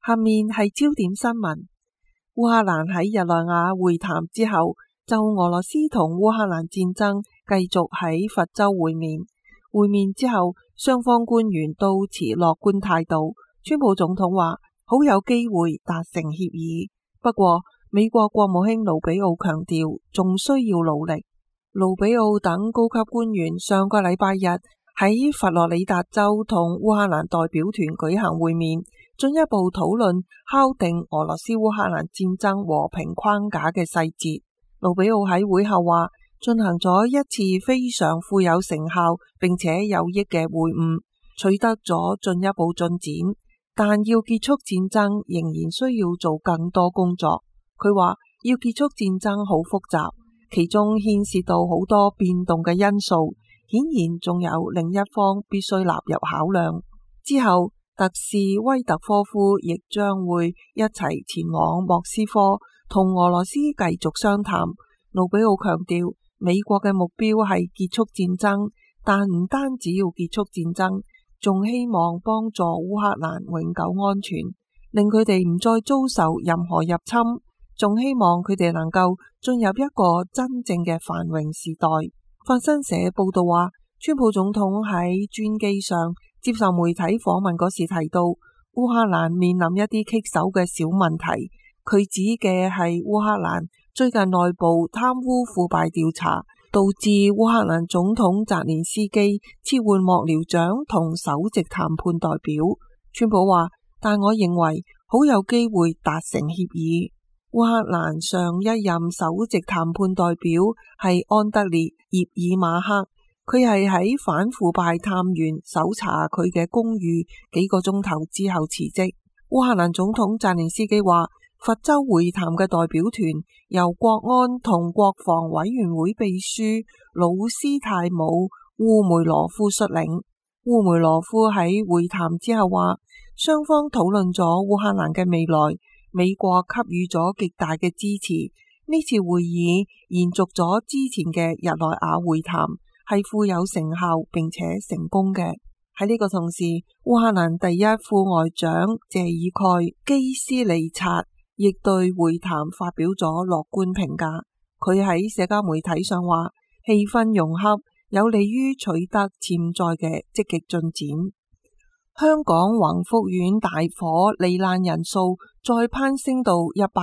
下面係焦點新聞。烏克蘭喺日內瓦會談之後，就俄羅斯同烏克蘭戰爭繼續喺佛州會面。會面之後，雙方官員都持樂觀態度。川普總統話好有機會達成協議，不過美國國務卿盧比奧強調仲需要努力。盧比奧等高級官員上個禮拜日喺佛羅里達州同烏克蘭代表團舉行會面，進一步討論敲定俄羅斯烏克蘭戰爭和平框架嘅細節。盧比奧喺會後話，進行咗一次非常富有成效並且有益嘅會晤，取得咗進一步進展，但要結束戰爭仍然需要做更多工作。佢話要結束戰爭好複雜，其中牽涉到好多變動嘅因素，顯然仲有另一方必須納入考量。之後特使威特科夫亦將會一齊前往莫斯科同俄羅斯繼續商談。盧比奧強調，美國嘅目標係結束戰爭，但唔單止要結束戰爭，仲希望幫助烏克蘭永久安全，令佢哋唔再遭受任何入侵，仲希望佢哋能夠進入一個真正嘅繁榮時代。法新社報道話，川普總統喺專機上接受媒體訪問嗰時提到，烏克蘭面臨一啲棘手嘅小問題。佢指嘅係烏克蘭最近內部貪污腐敗調查，導致烏克蘭總統澤連斯基撤換幕僚長同首席談判代表。川普話，但我認為好有機會達成協議。烏克蘭上一任首席談判代表係安德烈葉爾馬克，佢係喺反腐敗探員搜查佢嘅公寓幾個鐘頭之後辭職。烏克蘭總統澤連斯基話，佛州會談嘅代表團由國安同國防委員會秘書魯斯泰姆烏梅羅夫率領。烏梅羅夫喺會談之後話，雙方討論咗烏克蘭嘅未來，美國給予咗極大嘅支持。呢次會議延續咗之前嘅日內瓦會談，係富有成效並且成功嘅。喺呢個同時，烏克蘭第一副外長謝爾蓋基斯利察亦對會談發表咗樂觀評價。佢喺社交媒體上話，氣氛融洽，有利於取得潛在嘅積極進展。香港宏福苑大火罹難人數再攀升到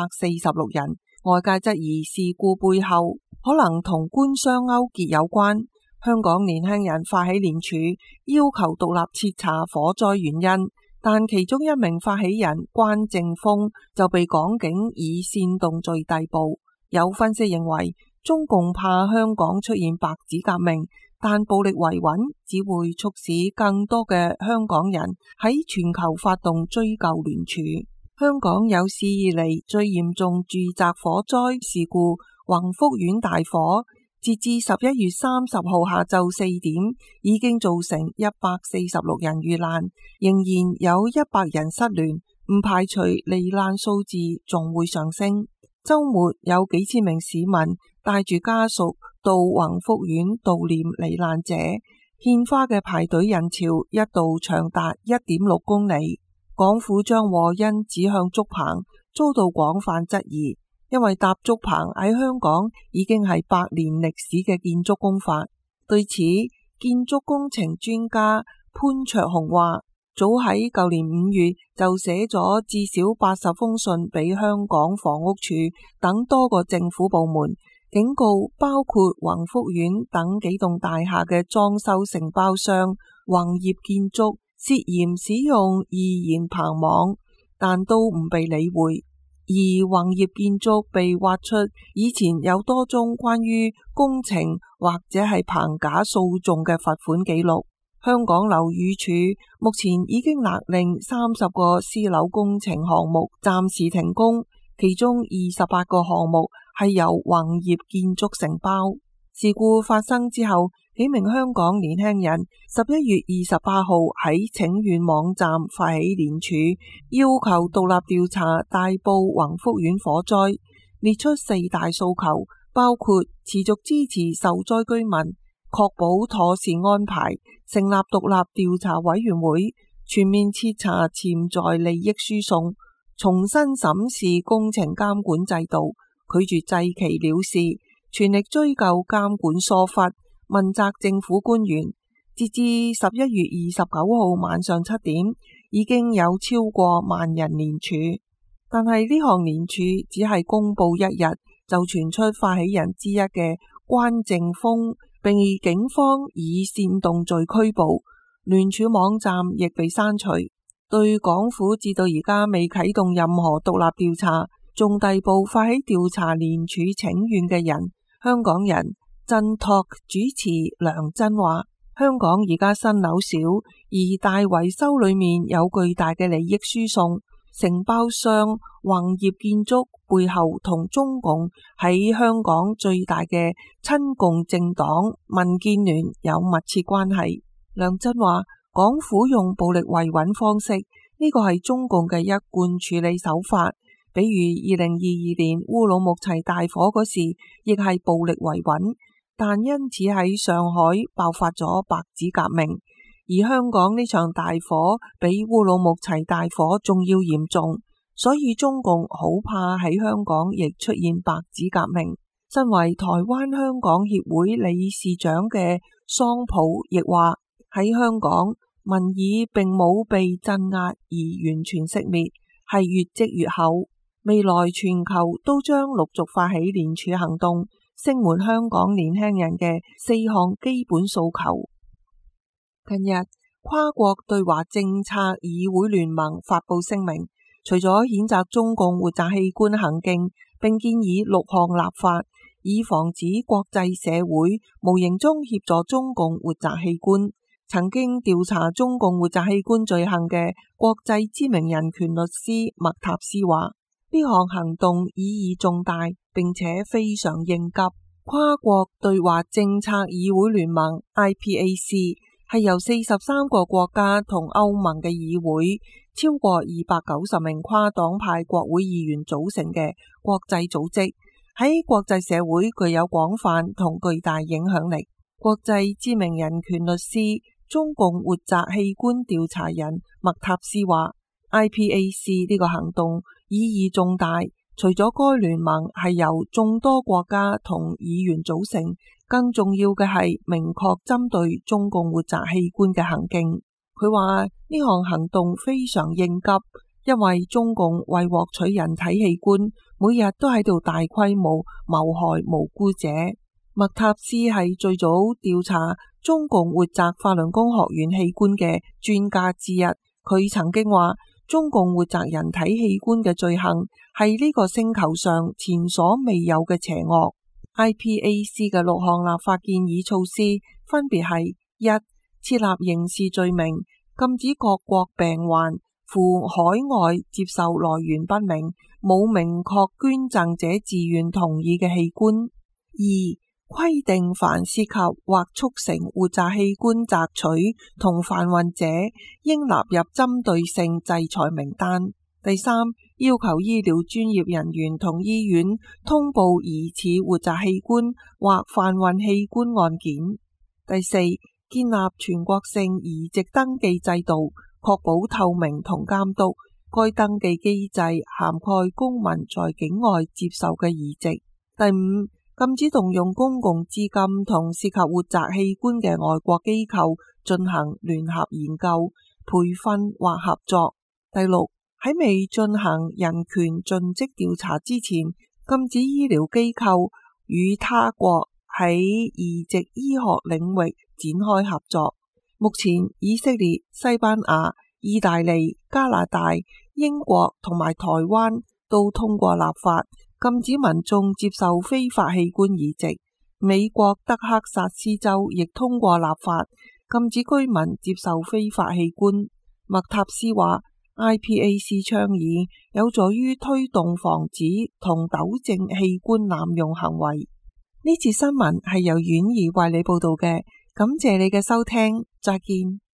146人，外界質疑事故背後可能同官商勾結有關。香港年輕人發起聯署，要求獨立徹查火災原因。但其中一名發起人關正峰就被港警以煽動罪逮捕。有分析認為，中共怕香港出現白紙革命，但暴力維穩只會促使更多嘅香港人喺全球發動追究聯署。香港有史以嚟最嚴重住宅火災事故宏福苑大火，截至11月30號下晝4點，已經造成146人遇難，仍然有100人失聯，唔排除罹難數字仲會上升。週末有幾千名市民帶住家屬到宏福苑悼念罹難者，獻花嘅排隊人潮一度長達1.6公里。港府將禍因指向竹棚，遭到廣泛質疑。因為搭竹棚喺香港已經係100年歷史嘅建築工法。對此，建築工程專家潘卓雄話，早喺舊年5月就寫咗至少80封信俾香港房屋署等多個政府部門，警告包括宏福苑等幾棟大廈嘅裝修承包商宏業建築涉嫌使用易燃棚網，但都唔被理會。而宏業建築被挖出以前有多宗關於工程或者係棚架訴訟嘅罰款記錄。香港樓宇署目前已經勒令30個私樓工程項目暫時停工，其中28個項目係由宏業建築承包。事故發生之後，幾名香港年輕人11月28號喺請願網站發起聯署，要求獨立調查大埔宏福苑火災，列出4大訴求，包括持續支持受災居民，確保妥善安排，成立獨立調查委員會，全面徹查潛在利益輸送， 重新審視工程監管制度，拒絕祭旗了事，全力追究監管疏忽，問責政府官員。截至11月29號晚上7點，已經有超過萬人連署。但係呢項連署只係公佈一日，就傳出發起人之一嘅關正峰被警方以煽動罪拘捕，聯署網站亦被刪除。對港府至到而家未啟動任何獨立調查，仲逮捕發起調查連署請願嘅人，香港人振拓主持梁真話：香港而家新樓少，而大維修裏面有巨大嘅利益輸送，承包商宏業建築背後同中共喺香港最大嘅親共政黨民建聯有密切關係。梁真話：港府用暴力維穩方式，呢個係中共嘅一貫處理手法。比如2022年烏魯木齊大火嗰時，亦係暴力維穩，但因此喺上海爆發咗白紙革命。而香港呢場大火比烏魯木齊大火仲要嚴重，所以中共好怕喺香港亦出現白紙革命。身為台灣香港協會理事長嘅桑普亦話：喺香港民意並冇被鎮壓而完全熄滅，係越積越厚。未來全球都將陸續發起連署行動，聲援香港年輕人嘅4項基本訴求。近日，跨國對華政策議會聯盟發布聲明，除咗譴責中共活摘器官行徑，並建議6項立法，以防止國際社會無形中協助中共活摘器官。曾經調查中共活摘器官罪行嘅國際知名人權律師麥塔斯話：呢項行動意義重大，並且非常應急。跨國對華政策議會聯盟 IPAC 係由43個國家同歐盟嘅議會、超過290名跨黨派國會議員組成嘅國際組織，喺國際社會具有廣泛同巨大影響力。國際知名人權律師、中共活摘器官調查人麥塔斯話：IPAC 呢個行動意義重大，除咗該聯盟係由眾多國家同議員組成，更重要嘅係明確針對中共活摘器官嘅行徑。佢話呢項行動非常應急，因為中共為獲取人體器官，每日都喺度大規模謀害無辜者。麥塔斯係最早調查中共活摘法輪功學院器官嘅專家之一，佢曾經話：中共活摘人體器官嘅罪行係呢個星球上前所未有嘅邪惡。IPAC 嘅6項立法建議措施分別係： 1. 設立刑事罪名，禁止各國病患赴海外接受來源不明、冇明確捐贈者自願同意嘅器官； 2. 規定凡涉及或促成活摘器官摘取同販運者，應納入針對性制裁名單。第3，要求醫療專業人員同醫院通報疑似活摘器官或販運器官案件。第4，建立全國性移植登記制度，確保透明同監督。該登記機制涵蓋公民在境外接受嘅移植。第5，禁止動用公共資金同涉及活摘器官嘅外國機構進行聯合研究、培訓或合作。第6，喺未進行人權盡職調查之前，禁止醫療機構與他國喺移植醫學領域展開合作。目前，以色列、西班牙、意大利、加拿大、英國同埋台灣都通過立法，禁止民眾接受非法器官移植。美國德克薩斯州亦通過立法，禁止居民接受非法器官。麥塔斯話：IPAC 倡議有助於推動防止同糾正器官濫用行為。呢次新聞係由婉兒為你報道嘅，感謝你嘅收聽，再見。